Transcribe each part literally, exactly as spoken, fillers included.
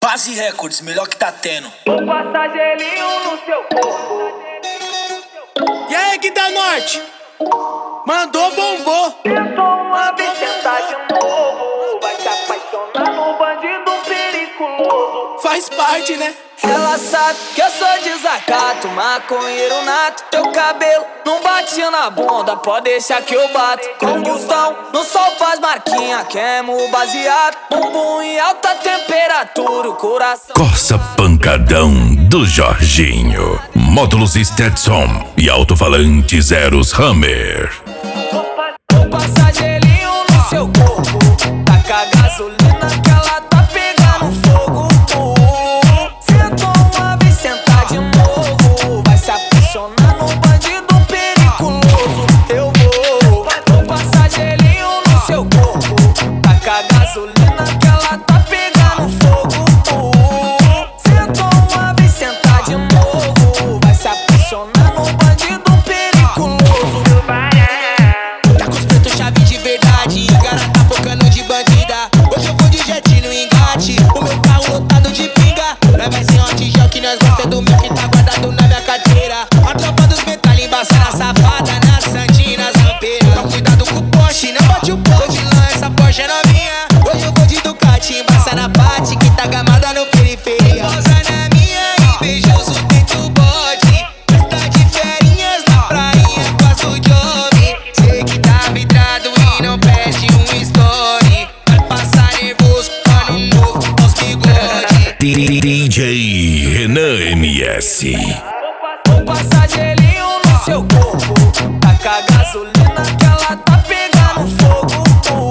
Base Records, melhor que tá tendo. Um passagelinho no seu corpo. E aí, que da Norte? Mandou, bombou. Tentou uma vez tentar de novo. Vai se apaixonar no bandido periculoso. Faz parte, né? Ela sabe que eu sou desacato, maconheiro nato. Teu cabelo não batia na bunda, pode deixar que eu bato. Combustão, no sol faz marquinha, queimo baseado. Bumbum em alta temperatura, o coração... Corsa Pancadão do Jorginho. Módulos Stetson e alto-falante Zeros Hammer. O passagelinho no seu corpo, taca a gasolina que ela tá pegando fogo. Sentou uma vez, sentar de novo. Vai se apaixonar no bandido periculoso. Eu vou. O passagelinho no seu corpo, taca a gasolina que ela tá pegando fogo. Sentou uma vez, sentar de novo. Vai se apaixonar no bandido periculoso. Tá com os pretos chave de verdade, cara tá focando de bandida. Hoje eu vou de jet no engate, o meu carro lotado de pinga. Nós vai ser um tijão que nós gosta do meu que tá guardado na minha carteira. A tropa dos metal embaça na safada, na santina, nas rampeiras. Então cuidado com o Porsche, não bote o pô de lã, essa Porsche é novinha. Hoje eu vou de Ducati, embaça na parte que tá gamada no periferia. Pausa na minha, invejoso dentro do bode. Festa de ferinhas na prainha com as do job. Sei que tá vidrado e não perde um story. Vai passar nervoso, ano novo aos bigode. D J Renan M S. O passagelinho no seu corpo, taca a gasolina que ela tá pegando fogo.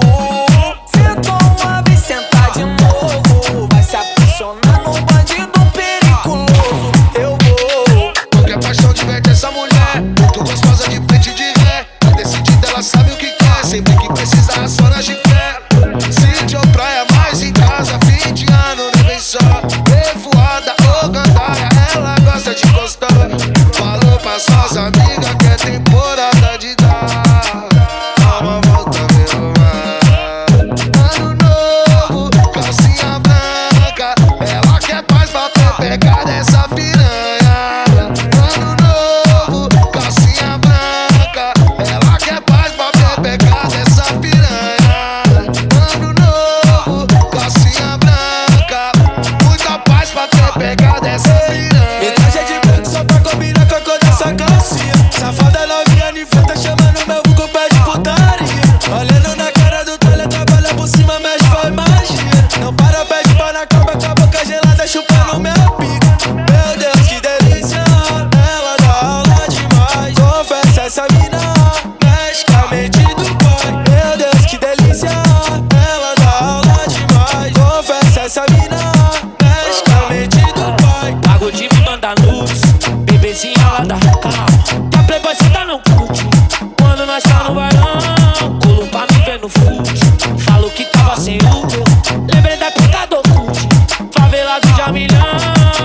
Sentou uma vez, sentar de novo. Vai se apaixonar no bandido periculoso. Eu vou. Qualquer paixão diverte essa mulher, muito gostosa de frente e de ré. Tá decidida, ela sabe o que quer, sempre que precisar só na fé. Sítio ou praia, mais em casa, fim de ano, nem vem só. Revoada ou gandaia, ela gosta de gostar. Falou pra suas amigas que é temporada de dar. Dá uma volta, meu mar. Ano novo, calcinha branca, ela quer paz pra pegar dessa piranha. Ano novo, calcinha branca, ela quer paz pra pegar dessa piranha. Ano novo, calcinha branca, muita paz pra pegar dessa piranha. Metragem de branco só pra combinar com a cor dessa calcinha. Safada novinha de frente, chamando meu buco pé de putaria. Olhando na cara do trailer, trabalha por cima, mexe, faz magia. Não para, pede pau na cama, com a boca gelada, chupando minha pica. Meu Deus, que delícia, ela dá aula demais. Confessa essa mina, mexe com a mente do pai. Meu Deus, que delícia, ela dá aula demais. Confessa essa mina, mexe com a mente do pai. Pago de me mandar nudes, bebezinha lá da calma. Que a playboy cê tá não curte. Quando nós tá no bailão, colo pra me ver no fute. Falou que tava sem Uber, lembrei da pica do Cute. Favela do Jamilhão,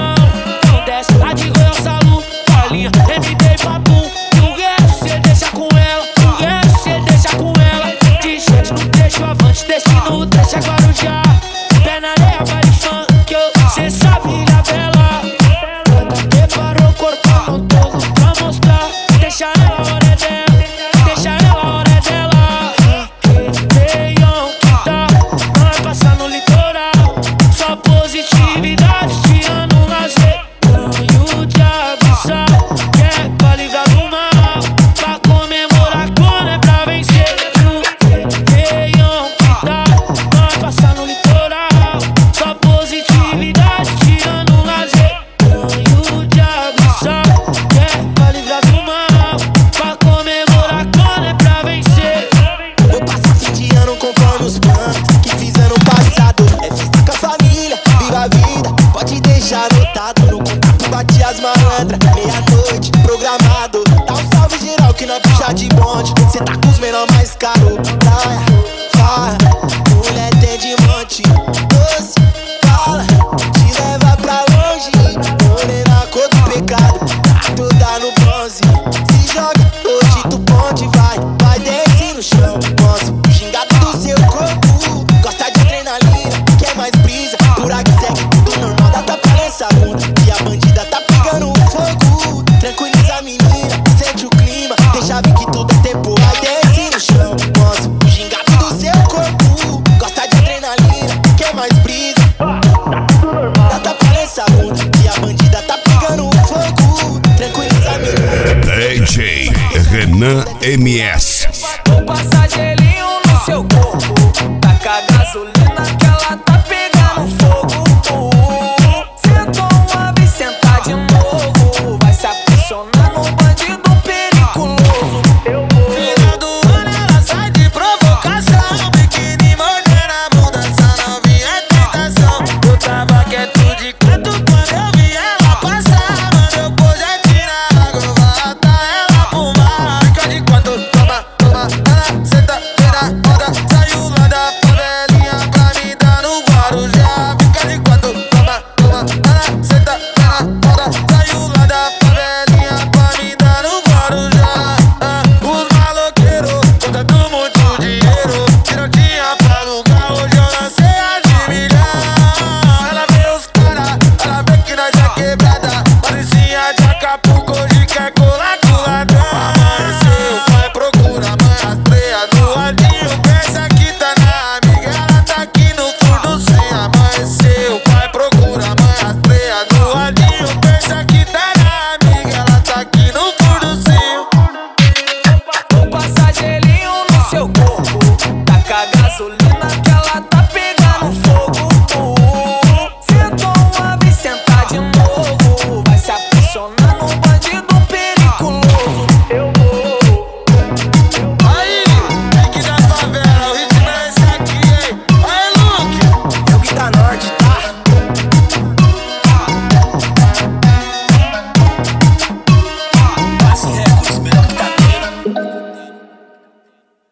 não desce, a de Goiás, Salu, Paulinha, M D e Papum. E o resto cê deixa com ela, o resto cê deixa com ela. De gente não deixa o avante, destino deixa Guarujá. Pé na areia, baile funk, eu, cê sabe ilha bela. Quando preparou o corpo no topo pra mostrar. Deixa ela, a hora é dela, deixa ela, a hora é dela. Réveillon que tá, não vai passar no litoral. Só positividade, de ano lazer. Banho de abissal, que é pra livrar do mal. Pra comemorar quando é pra vencer. Réveillon que tá, não vai passar no litoral. Só positividade, de ano lazer. Banho de abissal, que é pra livrar do mal. Pra comemorar quando é pra vencer. Vou passar fim de ano conforme os planos que fiz ano passado. É festa com a família, viva a vida, pode deixar anotado. No contato bate as malandras, meia-noite, programado. Dá um salve geral que nós puxa de bonde. Cê tá com os menor mais caro. Praia, farra, mulher tem de monte. Doce, fala, te leva pra longe. Morena, cor do pecado, tá toda no bronze. Se joga, hoje tu ponte, vai, vai desce no chão. Nossa, o gingado do seu corpo gosta de adrenalina, quer mais brisa, por aqui segue tudo Renan M S. Vou passar gelinho no seu corpo, taca gasolina que ela tá pegando fogo. Sentou uma vez, sentar de novo, vai se apaixonar no bandido periculoso. Final do ano ela sai de provocação, biquíni morena, mudança novinha é tentação. Eu tava quieto de canto